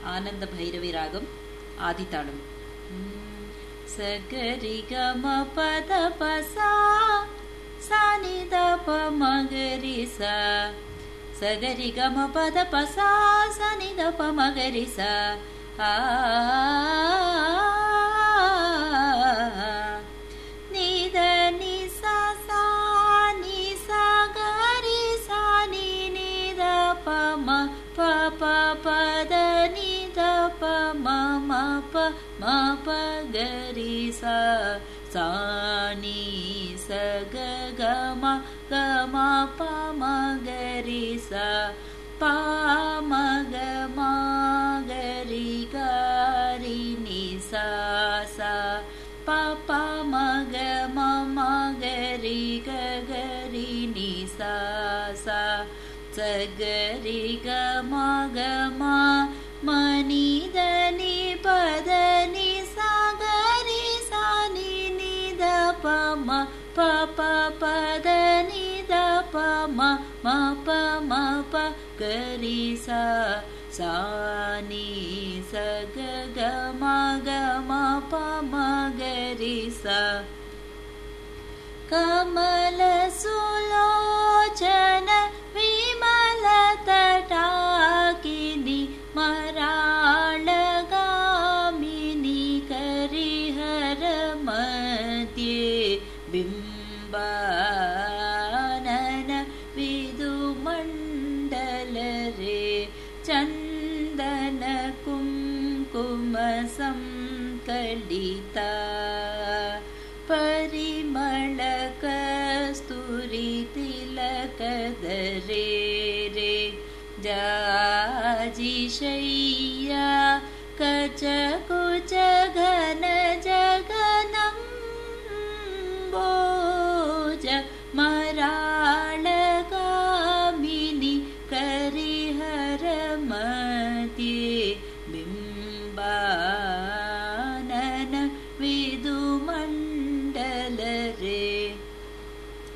ஆனந்த பைரவி ராகம் ஆதிதாளம். சகரி கம பத பசா சானி தப மகரி சா. சகரி கம பத பசா சானி தப மகரி சா. நித நி சா சா நி சா கரி சா நி நித ப ம ப ப பத நி த ப ம ம ப ம ப கரி சா. சா நி ச க க ம க ம ப ம கரி சா. ப ம க ம கரி கரி நி சா சா. ப ப ம க ம ம கரி க கரி நி சா சா. ச கரி க ம க ம ம நி த நி பத நி சா கரி சா நி நி த ப ம ப ப பத நி த ப ம ம ப ம ப கரி சா. சா நி ச க க ம க ம ப ம கரி சா. கமல சுலோச்சன விமல தடாகினி மராளகாமினி கரிஹர மத்யே பிம்பானன விதுமண்டலரே. சந்தன குங்கும சம்கலிதா ಪರಿಮಳ ಕಸ್ತೂರಿ ತಿಲಕದರೆ ರೇ. ಜಾಜಿಶಯ್ಯ ಕಚಕುಲ